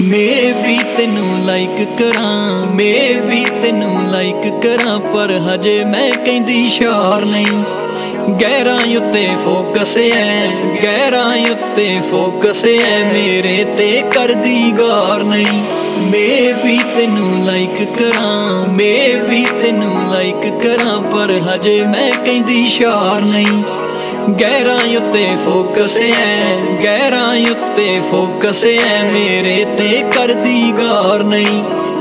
मैं भी तेनू लाइक करां, मैं भी तेनू लाइक करां, पर हजे मैं कहंदी श्योर नहीं। गैरां उत्ते फोकस है, गैरां उत्ते फोकस है, मेरे ते करदी गौर नहीं। मैं भी तेनू लाइक करां, मैं भी तेनू लाइक करां, पर हजे मैं कहंदी श्योर नहीं। गैरां उत्ते फोकस है, गैरां उत्ते फोकस है, मेरे ते करदी गौर नहीं।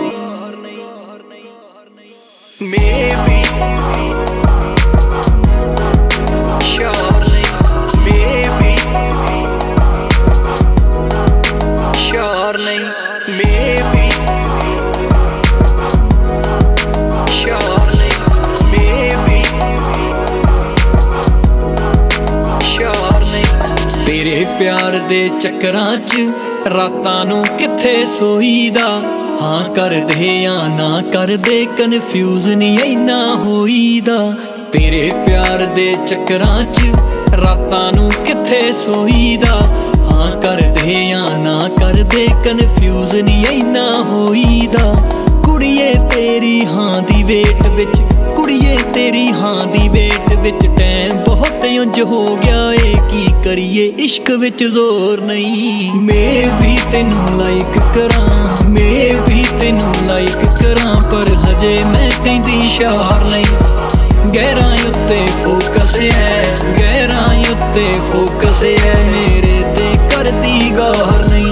मैं भी श्योर नहीं, मैं भी श्योर नहीं, मैं भी श्योर नहीं, मैं भी श्योर नहीं। तेरे प्यार दे चक्करां च रातां नूं किथे सोईदा, हाँ कर दे या ना कर दे, कन्फ्यूज नहीं इन्ना होईदा। तेरे प्यार दे चक्करां च रातां नूं किथे सोईदा, हाँ कर दे या ना कर दे, कन्फ्यूज नहीं इन्ना होईदा। कुड़िए तेरी हाँ दी वेट विच, कुड़िए तेरी हाँ दी वेट विच, टैम बहुत उंज हो गया है, की करिए इश्क विच जोर नहीं। मैं भी तेनू लाइक करां, मैं भी तेनू लाइक करां, पर हजे मैं कहंदी श्योर नहीं। गैरां उत्ते फोकस है, गैरां उत्ते फोकस है, मेरे ते करदी गौर नहीं।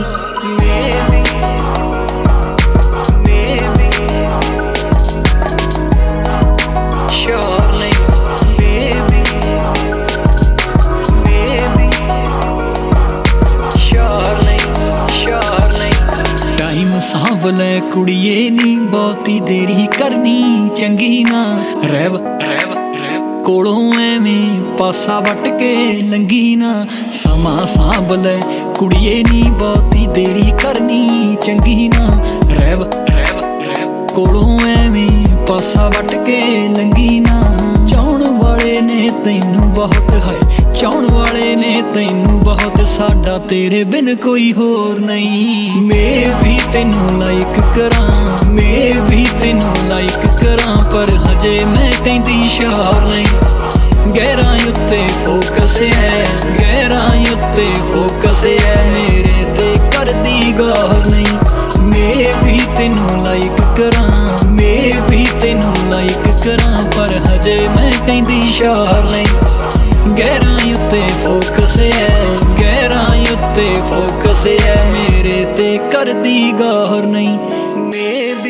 सावले कुड़िए नी बहुती देरी करनी चंगी ना, रैव रैव रैव कोलों एवें पासा वट के लंगी ना। समा सावले कुड़िए नी बहुती देरी करनी चंगी ना, रैव रैव रैव कोलों एवें पासा वट के लंगी ना। चाहण वाले ने तैनू बहुत है, चाहण वाले ने तैनू बहुत, साडा तेरे बिन कोई होर नहीं। मैं भी तेनू लाइक करां, मैं भी तेनू लाइक करां, पर हजे मैं कहंदी श्योर नहीं। गैरां उत्ते फोकस है, गैरां उत्ते फोकस है, मेरे ते करदी गौर नहीं। मैं भी तेनू लाइक करां, मैं भी तेनू लाइक करां, पर हजे मैं कहंदी श्योर नहीं। गैरां उत्ते फोकस है, गैरां उत्ते फोकस है, मेरे ते करदी गौर नहीं। मैं